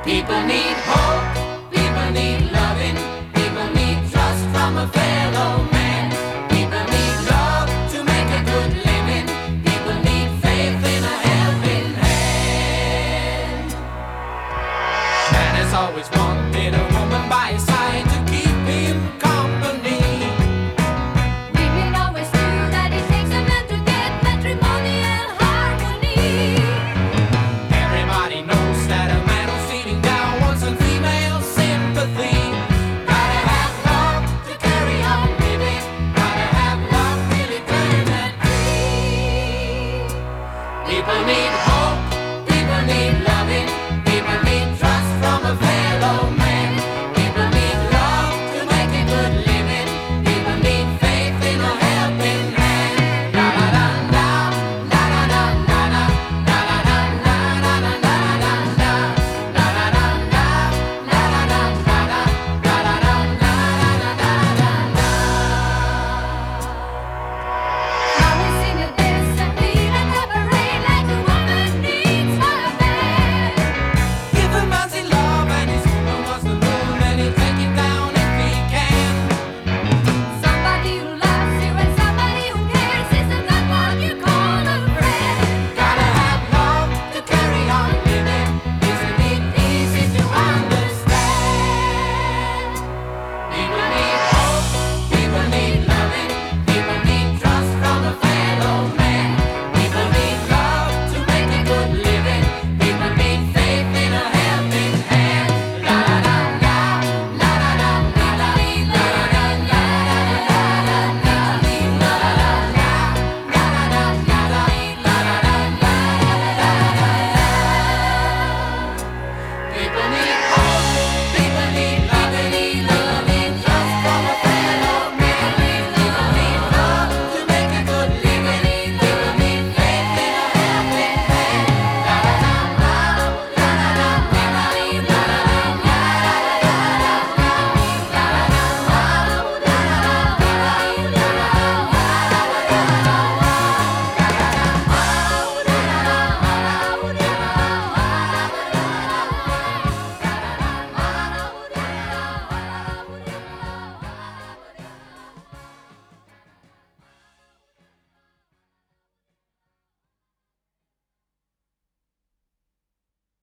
People need hope, people need loving, people need trust from a fellow man. People need love to make a good living, people need faith in a helping hand. Man has always wanted a woman by his side to keep him company. Women always knew that it takes a man to get matrimonial harmony. Everybody knows that a man who's feeling down wants some female sympathy. Gotta have love to carry on living, gotta have love really permanently. People need